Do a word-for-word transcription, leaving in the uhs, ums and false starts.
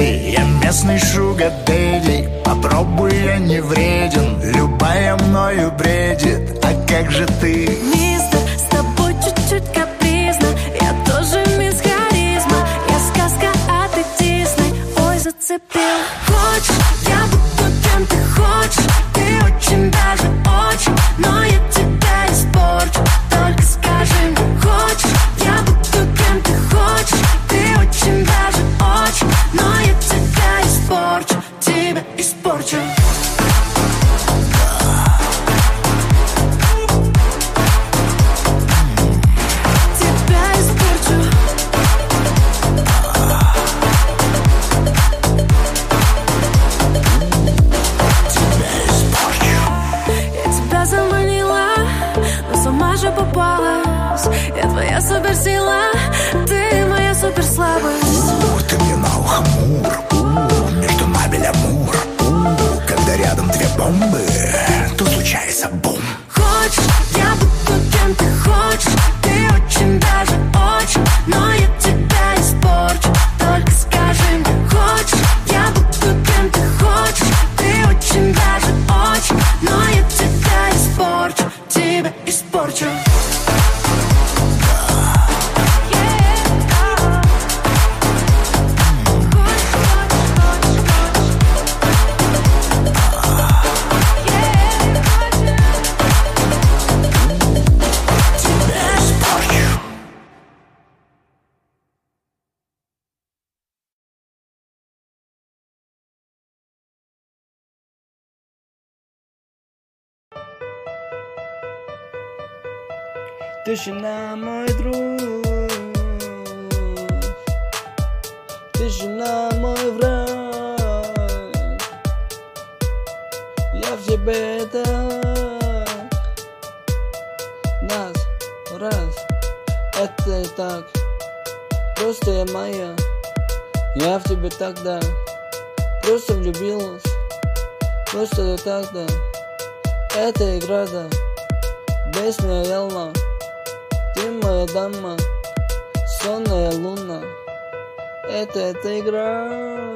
леди, я местный шуга-дэдди. Попробуй, я не вреден, любая мною бредит. А как же ты? Мистер, с тобой чуть-чуть капризно. Я тоже мисс харизма. Я сказка, а ты Дисней. Ой, зацепил. Хочешь, я буду кем ты хочешь. Ты очень даже очень. Но я тебя испорчу. Только скажи мне, хочешь, я буду кем ты хочешь. Ты очень даже очень. Но я тебя испорчу. Тебя испорчу. Попалась. Я твоя суперсила, ты моя суперслабость. У, ты мне на ухо мур, у, между нами амур. У, когда рядом две бомбы, то случается бум. Хочешь, я буду кем ты хочешь. Ты очень даже очень. Но я тебя испорчу. Только скажи мне, хочешь, я буду кем ты хочешь. Ты очень даже очень. Но я тебя испорчу. Тебя испорчу. Тишина, мой друг, тишина, мой враг. Я в тебе так, нас, раз, это так, просто я моя. Я в тебе тогда, просто влюбилась, просто я тогда. Это игра, да, песня ялна. Ты моя дама, сонная луна. Это эта игра.